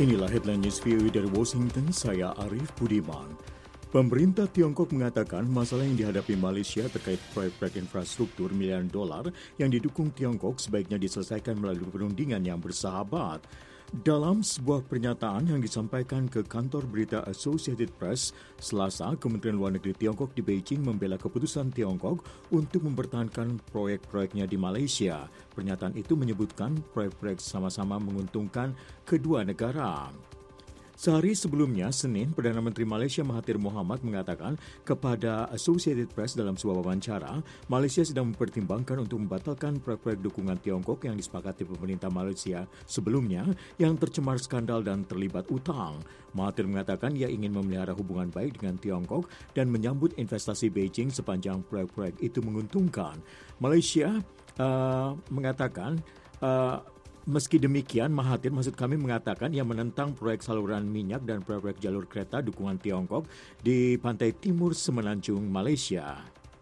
Inilah headline news VOA dari Washington, saya Arif Budiman. Pemerintah Tiongkok mengatakan masalah yang dihadapi Malaysia terkait proyek-proyek infrastruktur miliaran dolar yang didukung Tiongkok sebaiknya diselesaikan melalui perundingan yang bersahabat. Dalam sebuah pernyataan yang disampaikan ke kantor berita Associated Press, Selasa, Kementerian Luar Negeri Tiongkok di Beijing membela keputusan Tiongkok untuk mempertahankan proyek-proyeknya di Malaysia. Pernyataan itu menyebutkan proyek-proyek sama-sama menguntungkan kedua negara. Sehari sebelumnya, Senin, Perdana Menteri Malaysia Mahathir Mohamad mengatakan kepada Associated Press dalam sebuah wawancara, Malaysia sedang mempertimbangkan untuk membatalkan proyek-proyek dukungan Tiongkok yang disepakati pemerintah Malaysia sebelumnya yang tercemar skandal dan terlibat utang. Mahathir mengatakan ia ingin memelihara hubungan baik dengan Tiongkok dan menyambut investasi Beijing sepanjang proyek-proyek itu menguntungkan. Malaysia mengatakan meski demikian, Mahathir mengatakan ia menentang proyek saluran minyak dan proyek jalur kereta dukungan Tiongkok di pantai timur semenanjung Malaysia.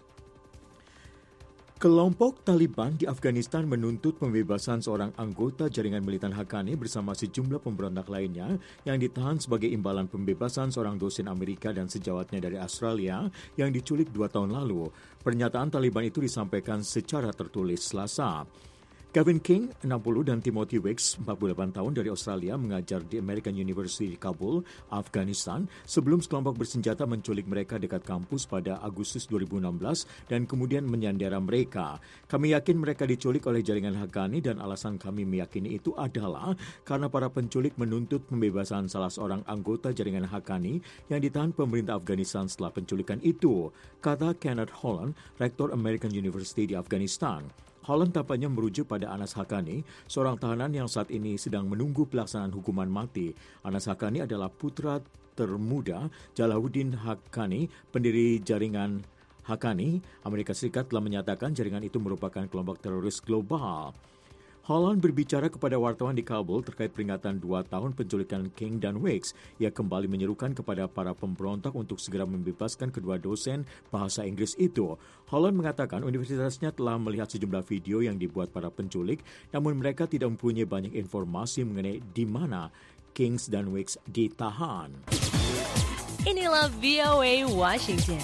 Kelompok Taliban di Afghanistan menuntut pembebasan seorang anggota jaringan militan Haqqani bersama sejumlah pemberontak lainnya yang ditahan sebagai imbalan pembebasan seorang dosen Amerika dan sejawatnya dari Australia yang diculik 2 tahun lalu. Pernyataan Taliban itu disampaikan secara tertulis Selasa. Kevin King, 60, dan Timothy Wicks, 48 tahun dari Australia, mengajar di American University di Kabul, Afghanistan, sebelum sekelompok bersenjata menculik mereka dekat kampus pada Agustus 2016 dan kemudian menyandera mereka. Kami yakin mereka diculik oleh jaringan Haqqani dan alasan kami meyakini itu adalah karena para penculik menuntut pembebasan salah seorang anggota jaringan Haqqani yang ditahan pemerintah Afghanistan setelah penculikan itu, kata Kenneth Holland, Rektor American University di Afghanistan. Holland tampaknya merujuk pada Anas Haqqani, seorang tahanan yang saat ini sedang menunggu pelaksanaan hukuman mati. Anas Haqqani adalah putra termuda Jalaluddin Haqqani, pendiri jaringan Haqqani. Amerika Serikat telah menyatakan jaringan itu merupakan kelompok teroris global. Holland berbicara kepada wartawan di Kabul terkait peringatan 2 tahun penculikan King dan Wicks. Ia kembali menyerukan kepada para pemberontak untuk segera membebaskan kedua dosen bahasa Inggris itu. Holland mengatakan universitasnya telah melihat sejumlah video yang dibuat para penculik, namun mereka tidak mempunyai banyak informasi mengenai di mana Kings dan Wicks ditahan. Inilah VOA Washington.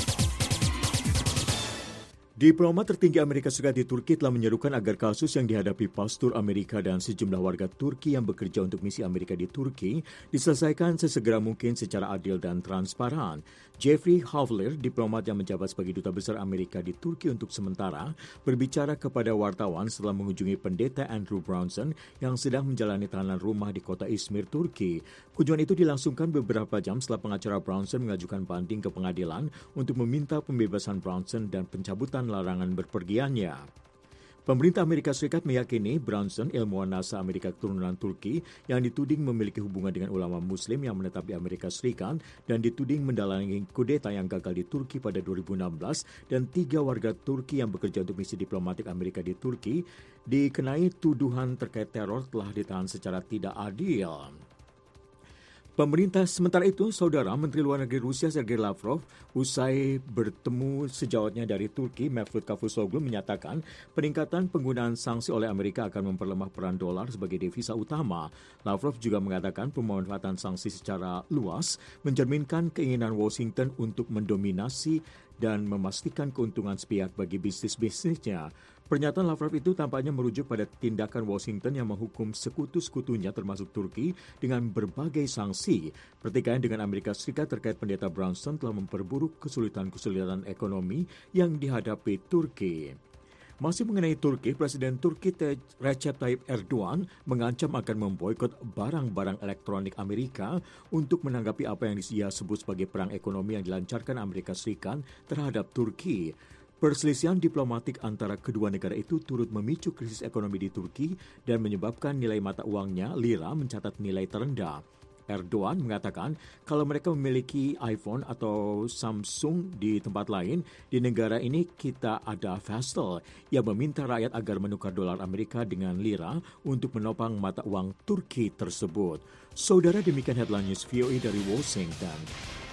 Diplomat tertinggi Amerika Serikat di Turki telah menyerukan agar kasus yang dihadapi pastor Amerika dan sejumlah warga Turki yang bekerja untuk misi Amerika di Turki diselesaikan sesegera mungkin secara adil dan transparan. Jeffrey Havler, diplomat yang menjabat sebagai duta besar Amerika di Turki untuk sementara, berbicara kepada wartawan setelah mengunjungi pendeta Andrew Brownson yang sedang menjalani tahanan rumah di kota Izmir, Turki. Kunjungan itu dilangsungkan beberapa jam setelah pengacara Brownson mengajukan banding ke pengadilan untuk meminta pembebasan Brownson dan pencabutan larangan berpergiannya. Pemerintah Amerika Serikat meyakini Brownson, ilmuwan NASA Amerika keturunan Turki, yang dituding memiliki hubungan dengan ulama Muslim yang menetap di Amerika Serikat dan dituding mendalangi kudeta yang gagal di Turki pada 2016, dan 3 warga Turki yang bekerja untuk misi diplomatik Amerika di Turki dikenai tuduhan terkait teror telah ditahan secara tidak adil. Sementara itu, Saudara Menteri Luar Negeri Rusia Sergei Lavrov usai bertemu sejawatnya dari Turki, Mevlut Cavusoglu, menyatakan peningkatan penggunaan sanksi oleh Amerika akan memperlemah peran dolar sebagai devisa utama. Lavrov juga mengatakan pemanfaatan sanksi secara luas mencerminkan keinginan Washington untuk mendominasi dan memastikan keuntungan sepihak bagi bisnis-bisnisnya. Pernyataan Lavrov itu tampaknya merujuk pada tindakan Washington yang menghukum sekutu-sekutunya termasuk Turki dengan berbagai sanksi. Pertikaian dengan Amerika Serikat terkait pendeta Brownson telah memperburuk kesulitan-kesulitan ekonomi yang dihadapi Turki. Masih mengenai Turki, Presiden Turki Recep Tayyip Erdogan mengancam akan memboikot barang-barang elektronik Amerika untuk menanggapi apa yang dia sebut sebagai perang ekonomi yang dilancarkan Amerika Serikat terhadap Turki. Perselisihan diplomatik antara kedua negara itu turut memicu krisis ekonomi di Turki dan menyebabkan nilai mata uangnya, lira, mencatat nilai terendah. Erdogan mengatakan kalau mereka memiliki iPhone atau Samsung di tempat lain, di negara ini kita ada Vestel. Ia meminta rakyat agar menukar dolar Amerika dengan lira untuk menopang mata uang Turki tersebut. Saudara, demikian headline news VOA dari Washington.